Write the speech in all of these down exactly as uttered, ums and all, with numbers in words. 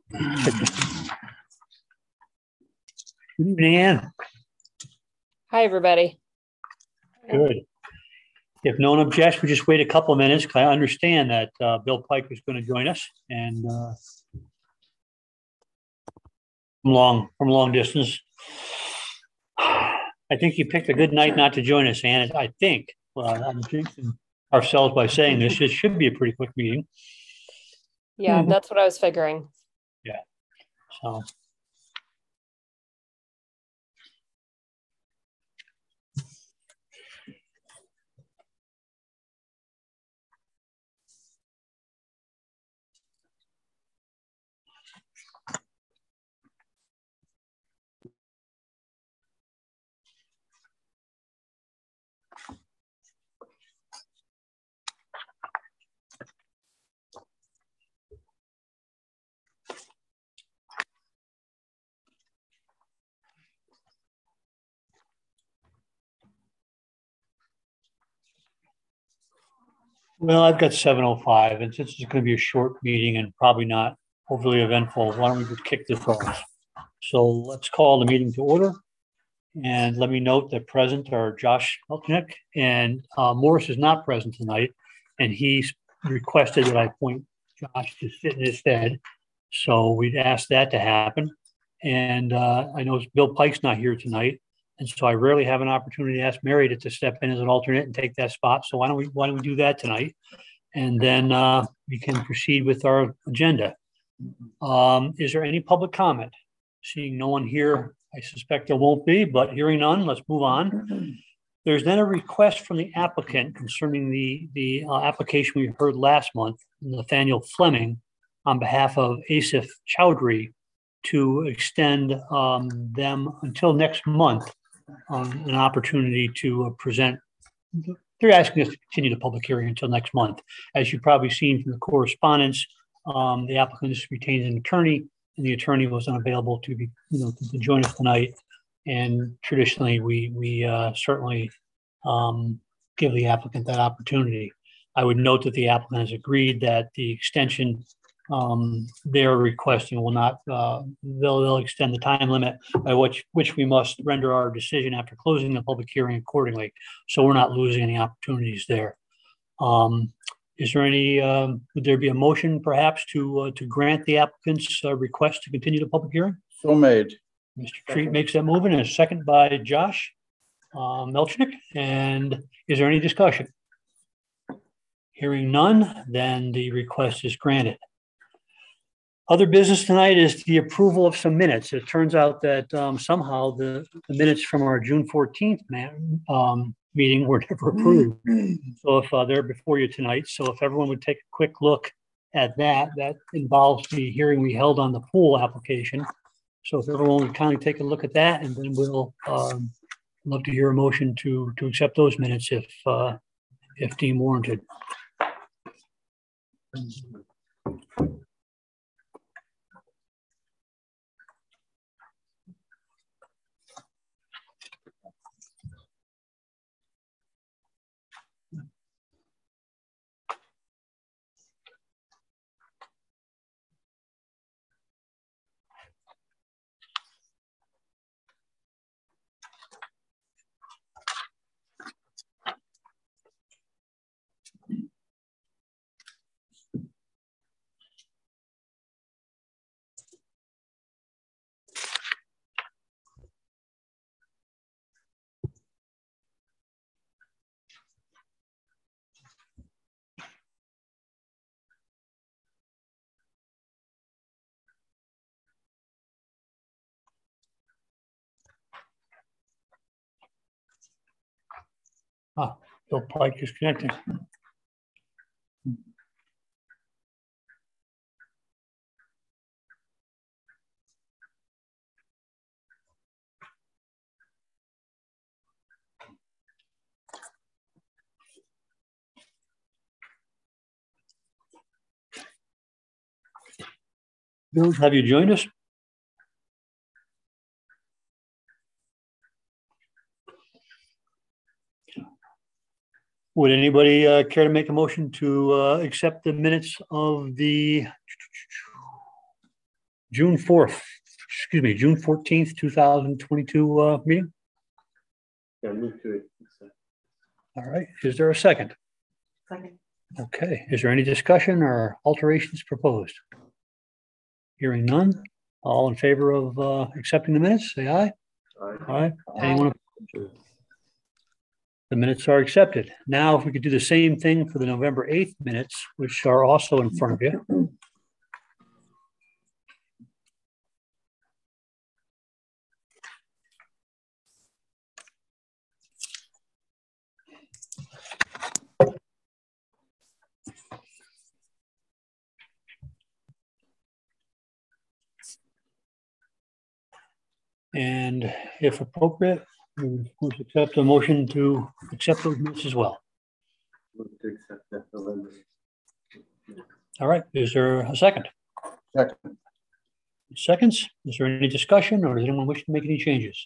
Good evening, Ann. Hi, everybody. Good. If no one objects, we just wait a couple of minutes because I understand that uh, Bill Pike is going to join us and uh, from long from long distance. I think you picked a good night not to join us, Ann. I think. Well, I'm jinxing ourselves by saying this. It should be a pretty quick meeting. Yeah, that's what I was figuring. Yeah. So. Well, I've got seven oh five, and since it's going to be a short meeting and probably not overly eventful, why don't we just kick this off? So let's call the meeting to order. And let me note that present are Josh Melchnick, and uh, Morris is not present tonight, and he's requested that I appoint Josh to sit in his stead. So we'd ask that to happen. And uh, I know Bill Pike's not here tonight, and so I rarely have an opportunity to ask Mary to, to step in as an alternate and take that spot. So why don't we why don't we do that tonight, and then uh, we can proceed with our agenda. Um, is there any public comment? Seeing no one here, I suspect there won't be, but hearing none, let's move on. There's then a request from the applicant concerning the, the uh, application we heard last month, Nathaniel Fleming, on behalf of Asif Chowdhury, to extend um, them until next month, um, an opportunity to uh, present. They're asking us to continue the public hearing until next month. As you've probably seen from the correspondence, um, the applicant has retained an attorney, and the attorney was unavailable to be, you know, to, to join us tonight. And traditionally, we we uh, certainly um, give the applicant that opportunity. I would note that the applicant has agreed that the extension um, they're requesting will not, uh, they'll, they'll extend the time limit by which which we must render our decision after closing the public hearing accordingly. So we're not losing any opportunities there. Um, Is there any, um, would there be a motion perhaps to uh, to grant the applicant's uh, request to continue the public hearing? So made. Mister Treat makes that move, and a second by Josh uh, Melchnick. And is there any discussion? Hearing none, then the request is granted. Other business tonight is the approval of some minutes. It turns out that um, somehow the, the minutes from our June fourteenth man, um, meeting were never approved. So if uh, they're before you tonight, so if everyone would take a quick look at that, that involves the hearing we held on the pool application. So if everyone would kindly take a look at that, and then we'll um, love to hear a motion to to accept those minutes if uh, if deemed warranted. Ah, Bill Pike is connecting. Bill, have you joined us? Would anybody uh, care to make a motion to uh, accept the minutes of the June fourth, excuse me, June fourteenth, two thousand twenty-two uh, meeting. Yeah, move to it. All right. Is there a second? Second. Okay. Is there any discussion or alterations proposed? Hearing none. All in favor of uh, accepting the minutes, say aye. Aye. Aye. Anyone? opposed? The minutes are accepted. Now, if we could do the same thing for the November eighth minutes, which are also in front of you. And if appropriate, we would of course accept a motion to accept those minutes as well. Move to accept that November. All right, is there a second? Second. Seconds? Is there any discussion or does anyone wish to make any changes?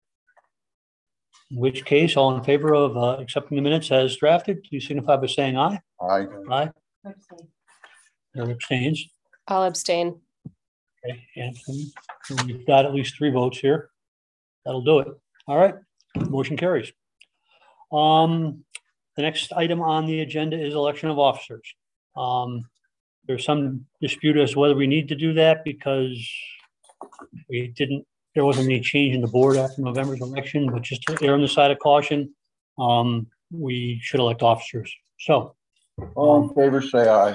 In which case, all in favor of uh, accepting the minutes as drafted, please signify by saying aye. Aye. Aye. Abstain. There abstains. I'll abstain. Okay, Anthony, so we've got at least three votes here. That'll do it. All right, motion carries. Um, the next item on the agenda is election of officers. Um, there's some dispute as to whether we need to do that because we didn't, there wasn't any change in the board after November's election, but just to err on the side of caution, um, we should elect officers. So. All in favor, say aye.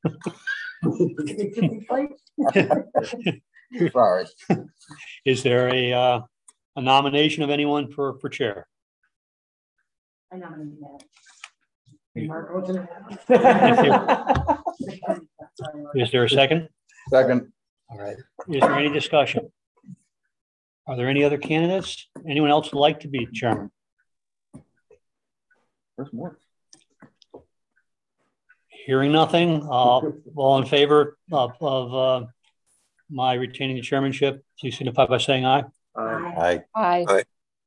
Sorry. Is there a, uh, a nomination of anyone for, for chair? I nominate that. You- Mark wasn't happy. Is there a second? Second. All right. Is there any discussion? Are there any other candidates? Anyone else would like to be chairman? There's more. Hearing nothing, uh, all in favor of, of, uh, my retaining the chairmanship, please signify by saying aye. Aye. Aye.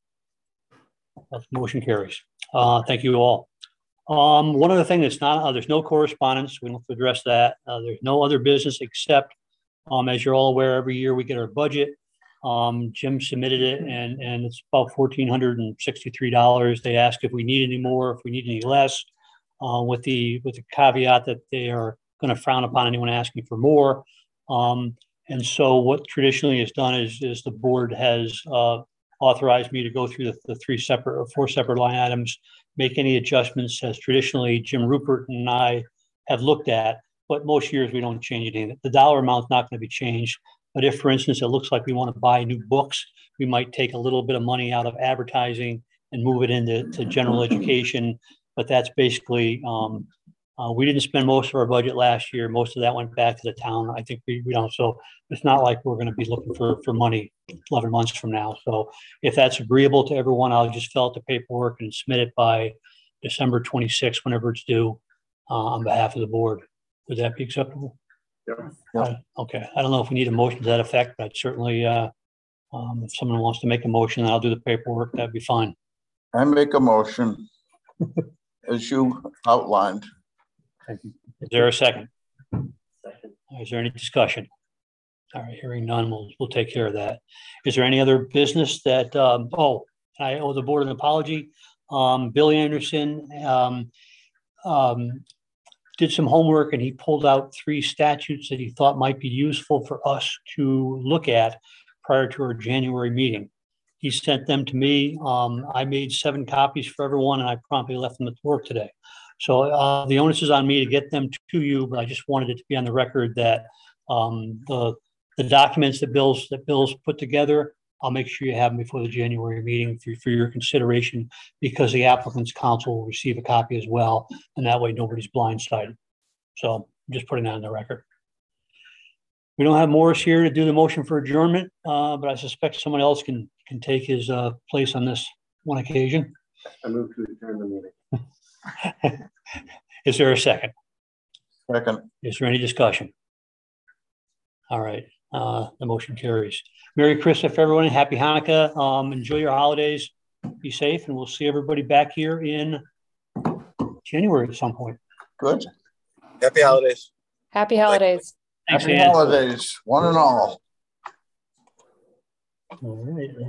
That motion carries. Uh, thank you all. Um, one other thing that's not, uh, there's no correspondence. We don't have to address that. Uh, there's no other business except, um, as you're all aware, every year we get our budget. Um, Jim submitted it and, and it's about one thousand four hundred sixty-three dollars. They ask if we need any more, if we need any less, uh, with the, with the caveat that they are going to frown upon anyone asking for more. Um, and so what traditionally is done is, is the board has, uh, authorized me to go through the, the three separate or four separate line items, make any adjustments as traditionally Jim Rupert and I have looked at, but most years we don't change anything. The dollar amount is not going to be changed. But if, for instance, it looks like we want to buy new books, we might take a little bit of money out of advertising and move it into to general education. But that's basically, um, uh, we didn't spend most of our budget last year. Most of that went back to the town. I think we, we don't. So it's not like we're going to be looking for, for money eleven months from now. So if that's agreeable to everyone, I'll just fill out the paperwork and submit it by December twenty-sixth, whenever it's due, uh, on behalf of the board. Would that be acceptable? Yeah. Uh, Okay, I don't know if we need a motion to that effect, but certainly, uh, um, if someone wants to make a motion, I'll do the paperwork, that'd be fine. I make a motion as you outlined. Is there a second? Is there any discussion? All right, hearing none, we'll, we'll take care of that. Is there any other business that, um, oh, I owe the board an apology. Um, Billy Anderson, um, um, did some homework and he pulled out three statutes that he thought might be useful for us to look at prior to our January meeting. He sent them to me. Um, I made seven copies for everyone and I promptly left them at work today. So uh, the onus is on me to get them to you, but I just wanted it to be on the record that um, the, the documents that Bill's, that Bill's put together, I'll make sure you have them before the January meeting for, for your consideration, because the applicant's counsel will receive a copy as well. And that way nobody's blindsided. So I'm just putting that on the record. We don't have Morris here to do the motion for adjournment, uh, but I suspect someone else can, can take his uh, place on this one occasion. I move to adjourn the meeting. Is there a second? Second. Is there any discussion? All right, uh, the motion carries. Merry Christmas, everyone. Happy Hanukkah. Um, enjoy your holidays. Be safe, and we'll see everybody back here in January at some point. Good. Happy holidays. Happy holidays. Thanks, Happy Ann. holidays, one and all. All right.